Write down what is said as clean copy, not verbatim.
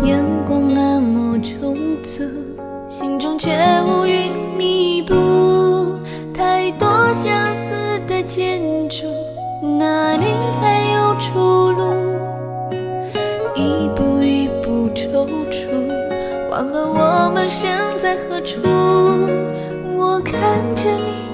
眼光那么充足，心中却无语弥补。太多相似的建筑，哪里才有出路？一步一步踌躇，忘了我们身在何处。我看着你